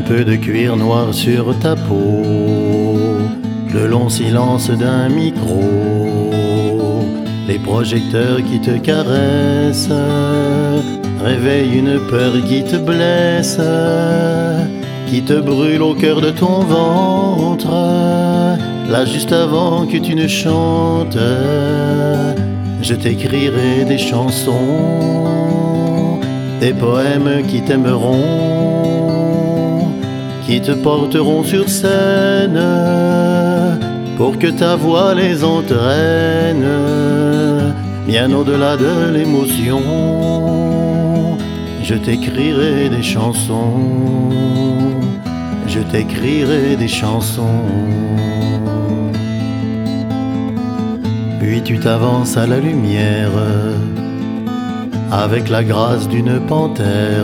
peu de cuir noir sur ta peau, le long silence d'un micro, les projecteurs qui te caressent réveillent une peur qui te blesse, qui te brûle au cœur de ton ventre. Là juste avant que tu ne chantes, je t'écrirai des chansons, des poèmes qui t'aimeront, qui te porteront sur scène, pour que ta voix les entraîne, bien au-delà de l'émotion. Je t'écrirai des chansons, je t'écrirai des chansons. Puis tu t'avances à la lumière, avec la grâce d'une panthère.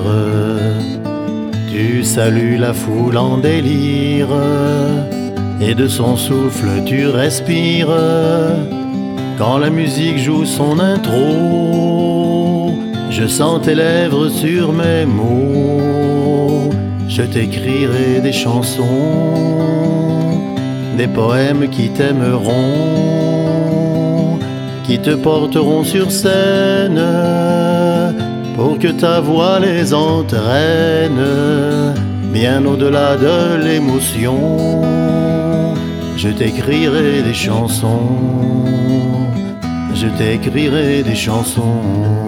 Tu salues la foule en délire, et de son souffle tu respires. Quand la musique joue son intro, je sens tes lèvres sur mes mots. Je t'écrirai des chansons, des poèmes qui t'aimeront, qui te porteront sur scène, pour que ta voix les entraîne, bien au-delà de l'émotion. Je t'écrirai des chansons, je t'écrirai des chansons.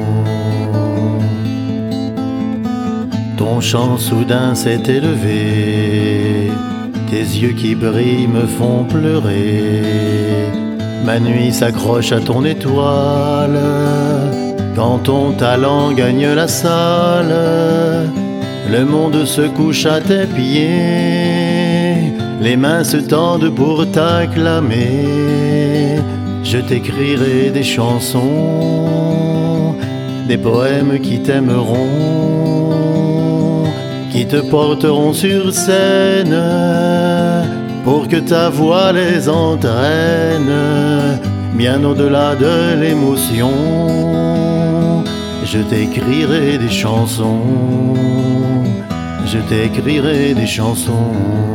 Ton chant soudain s'est élevé, tes yeux qui brillent me font pleurer. Ma nuit s'accroche à ton étoile, quand ton talent gagne la salle. Le monde se couche à tes pieds, les mains se tendent pour t'acclamer. Je t'écrirai des chansons, des poèmes qui t'aimeront, qui te porteront sur scène, pour que ta voix les entraîne, bien au-delà de l'émotion. Je t'écrirai des chansons, je t'écrirai des chansons.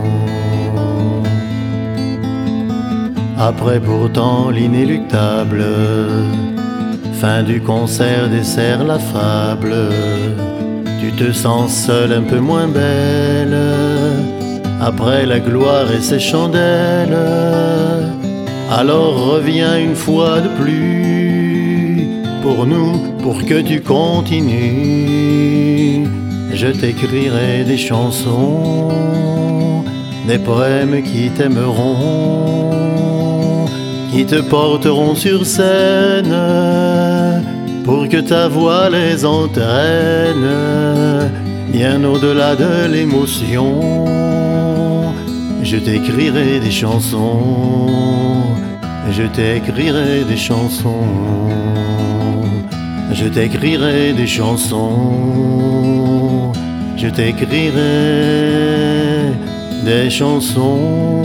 Après pourtant l'inéluctable, fin du concert dessert la fable. Tu te sens seule, un peu moins belle, après la gloire et ses chandelles. Alors reviens une fois de plus, pour nous, pour que tu continues. Je t'écrirai des chansons, des poèmes qui t'aimeront, qui te porteront sur scène, pour que ta voix les entraîne, bien au-delà de l'émotion. Je t'écrirai des chansons, je t'écrirai des chansons, je t'écrirai des chansons, je t'écrirai des chansons.